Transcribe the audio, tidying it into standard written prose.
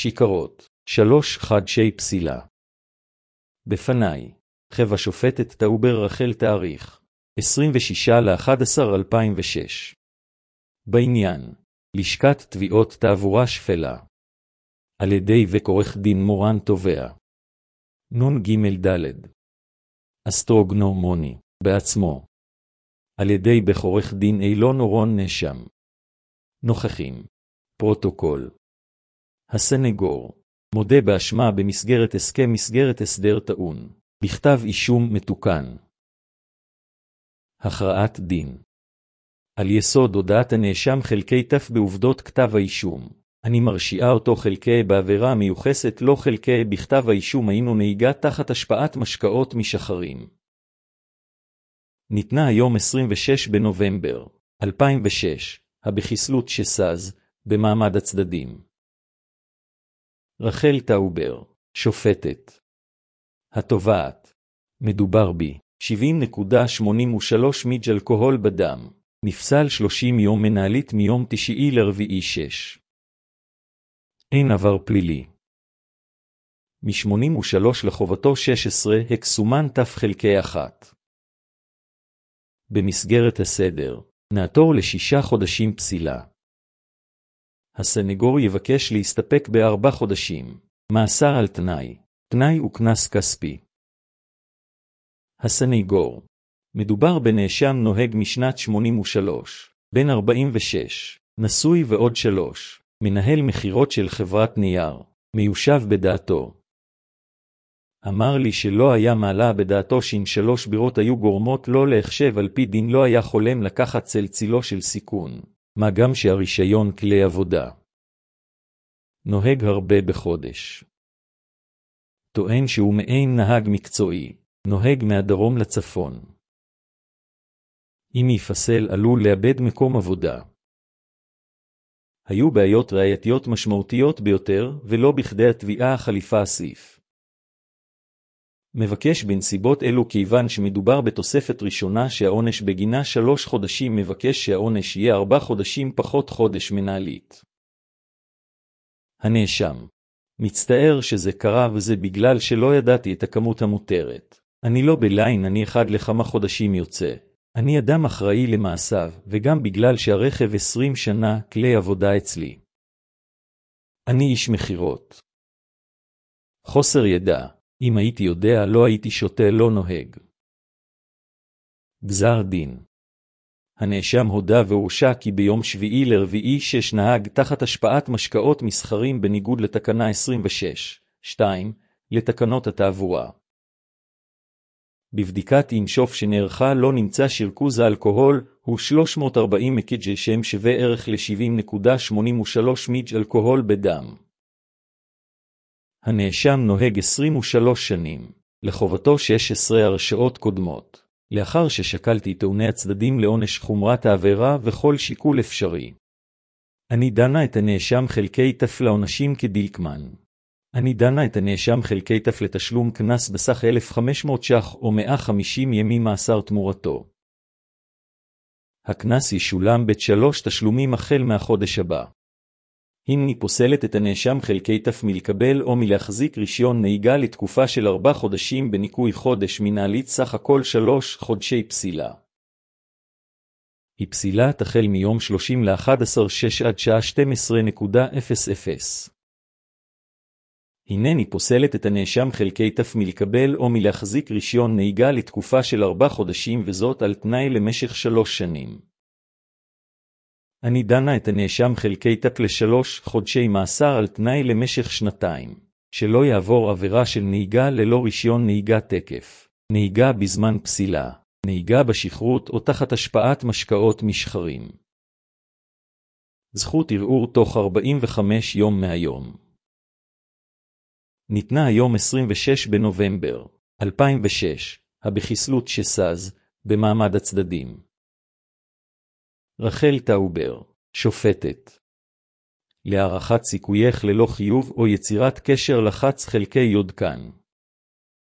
שיקרות, 3 חדשי פסילה. בפניי, חב השופטת טאובר רחל תאריך, 26/11/2006. בעניין, לשכת תביעות תעבורה שפלה. על ידי וכורך דין מורן תובע. נון ג' ד'. אסטרוגנו מוני, בעצמו. על ידי בכורך דין אילון אורון נאשם. נוכחים. פרוטוקול. הסנגור, מודה באשמה במסגרת מסגרת הסדר טעון, בכתב אישום מתוקן. הכרעת דין. על יסוד הודעת הנאשם חלקי תף בעובדות כתב האישום, אני מרשיעה אותו חלקי בעבירה מיוחסת לא חלקי בכתב האישום היינו נהיגה תחת השפעת משקאות משחרים. ניתנה היום 26 בנובמבר 2006, הבחיסלות שסז, במעמד הצדדים. רחל טאובר, שופטת. התובעת. מדובר בי, 70.83 מיג' אלכוהול בדם. נפסל 30 יום מנהלית מיום 9/4/6. אין עבר פלילי. מ-83 לחובתו 16 הקסומן תף חלקי 1. במסגרת הסדר, נעתור ל6 חודשים פסילה. הסנגור יבקש להסתפק ב4 חודשים, מאסר על תנאי, תנאי וקנס כספי. הסנגור, מדובר בנאשם נוהג משנת 83, בן 46, נשוי ועוד 3, מנהל מחירות של חברת נייר, מיושב בדעתו. אמר לי שלא היה מעלה בדעתו ש3 בירות היו גורמות לא להחשב על פי דין לא היה חולם לקחת צלצילו של סיכון, מה גם שהרישיון כלי עבודה. נוהג הרבה בחודש. טוען שהוא מעין נהג מקצועי, נוהג מהדרום לצפון. אם יפסל עלול לאבד מקום עבודה. היו בעיות ראייתיות משמעותיות ביותר ולא בכדי התביעה החליפה הסעיף. מבקש בנסיבות אלו כיוון שמדובר בתוספת ראשונה שהעונש בגינה 3 חודשים מבקש שהעונש יהיה 4 חודשים פחות חודש מנהלית. הנאשם, מצטער שזה קרה וזה בגלל שלא ידעתי את הכמות המותרת. אני לא בליין, אני אחד לכמה חודשים יוצא. אני אדם אחראי למעשיו, וגם בגלל שהרכב 20 שנה כלי עבודה אצלי. אני איש מחירות. חוסר ידע, אם הייתי יודע לא הייתי שותה לא נוהג. גזר דין. הנאשם הודה והורשע כי ביום 7/4/6 נהג תחת השפעת משקאות מסחרים בניגוד לתקנה 26(2) לתקנות התעבורה. בבדיקת אינשוף שנערכה לא נמצא שריכוז האלכוהול הוא 340 מ"ג שהם שווה ערך ל-70.83 מיג' אלכוהול בדם. הנאשם נוהג 23 שנים, לחובתו 16 הרשעות קודמות, לאחר ששקלתי טעוני הצדדים לעונש חומרת העבירה וכל שיקול אפשרי. אני דנה את הנאשם חלקי תף לעונשים כדלקמן. אני דנה את הנאשם חלקי תף לתשלום קנס בסך 1,500 ש"ח או 150 ימים מאסר תמורתו. הקנס ישולם ב3 תשלומים החל מהחודש הבא. הנני פוסלת את הנאשם חלקי תף מלקבל או מלהחזיק רישיון נהיגה לתקופה של 4 חודשים בניכוי חודש מנהלית סך הכל 3 חודשי פסילה. היא פסילה תחל מיום 30/11/6 עד שעה 12:00. הנני פוסלת את הנאשם חלקי תף מלקבל או מלהחזיק רישיון נהיגה לתקופה של 4 חודשים וזאת על תנאי למשך 3 שנים. אני דנה את הנאשם חלקי תף ל3 חודשי מאסר על תנאי למשך 2, שלא יעבור עבירה של נהיגה ללא רישיון נהיגה תקף, נהיגה בזמן פסילה, נהיגה בשכרות או תחת השפעת משקאות משחרים. זכות ערעור תוך 45 יום מהיום. ניתנה היום 26 בנובמבר 2006, הבחיסלות שסז, במעמד הצדדים. רחל טאובר, שופטת. להערכת סיכוייך ללא חיוב או יצירת קשר לחץ חלקי יודקן.